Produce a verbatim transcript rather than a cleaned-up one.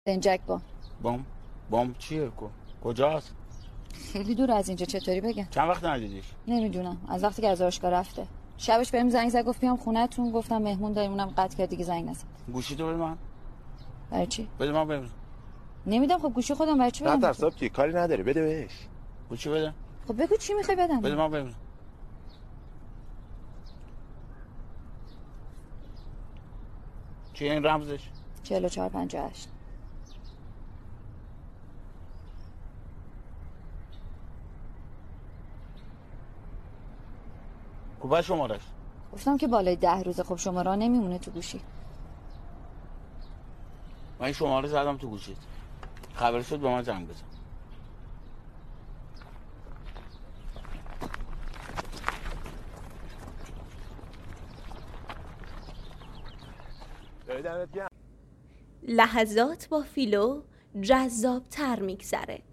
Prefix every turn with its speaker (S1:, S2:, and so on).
S1: دنجک بام.
S2: بام بام چیه؟ کجاست؟
S1: خیلی دور از اینجا. چطوری بگم؟
S2: چند وقت ندیدیش؟
S1: نمیدونم، از وقتی که از آرایشگاه رفته. شبش بهم زنگ زد گفت بیام خونه‌تون، گفتم مهمون داریم، اونم قطع کرد دیگه زنگ نزد.
S2: گوشی تو بده من.
S1: برای چی؟
S2: بده من ببینم.
S1: نمیدم. خب گوشی خودم برای چی بدم؟
S3: نه ترساب چی کاری نداره، بده بهش.
S2: گوشی بده.
S1: خب بگو چی میخوای بدم؟
S2: بده من ببینم. چیه این رمزش؟
S1: چهل و چهار پنجاه و هشت.
S2: کجا شمارش؟
S1: گفتم که بالای ده روزه. خب شماره نمیمونه تو گوشی.
S2: من این شماره زدم تو گوشیت. خبر شد به من زنگ بزن.
S4: لحظات با فیلو جذاب‌تر میگذره.